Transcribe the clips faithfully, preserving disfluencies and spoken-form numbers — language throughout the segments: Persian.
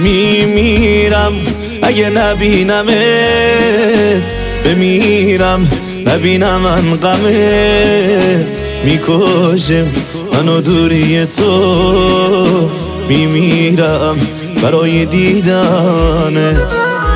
میمیرم اگه نبینمت، بمیرم نبینم من غمت، میکشم منو دوری تو، میمیرم برای دیدنت.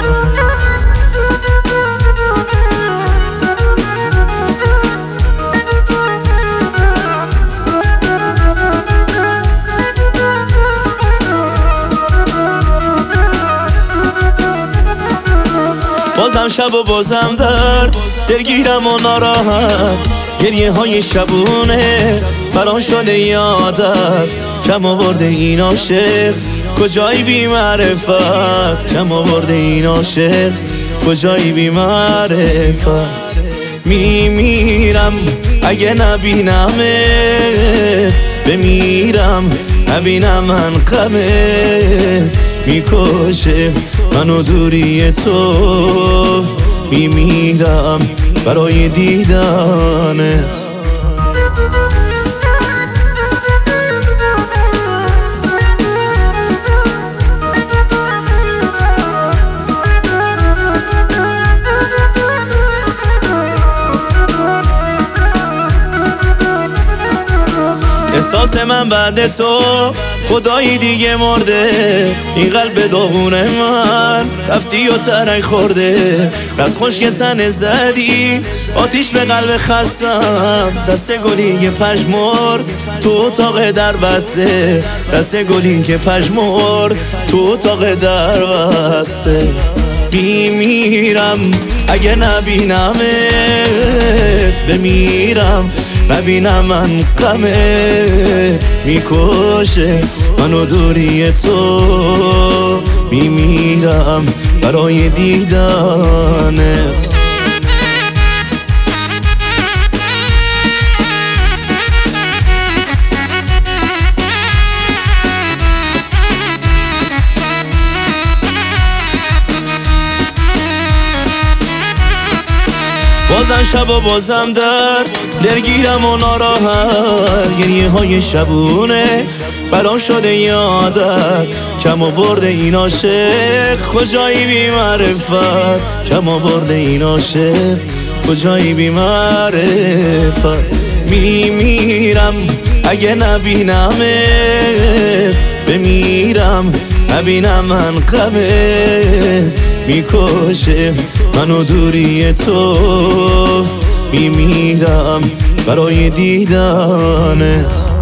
بازم شب و بازم درد، دلگیرم و ناراحت، گریه های شبونه برام شده یادت. کم آورده این عاشق کجایی بی معرفت، کم آورده این عاشق کجایی بی معرفت. میمیرم اگه نبینمت، بمیرم نبینم من غمت، میکشه منو دوری تو، میمیرم برای دیدنت. احساس من بعد تو خدایی دیگه مرده، این قلب داغون من رفتی و ترک خورده. از خشک تن زدی آتیش به قلب خستم، دست گلی که پژمرد تو اتاق در بسته، دست گلی که پژمرد تو اتاق در بسته. میمیرم اگه نبینمت، بمیرم نبینم من غمت، میکشه منو دوری تو، میمیرم برای دیدنت. بازم شب و بازم درد، دلگیرم و ناراحت، گریه های شبونه برام شده یادت. کم آورده این عاشق کجایی بی معرفت، کم آورده این عاشق کجایی بی معرفت. میمیرم اگه نبینمت، بمیرم نبینم من غمت، میکشه منو دوری تو، میمیرم برای دیدنت.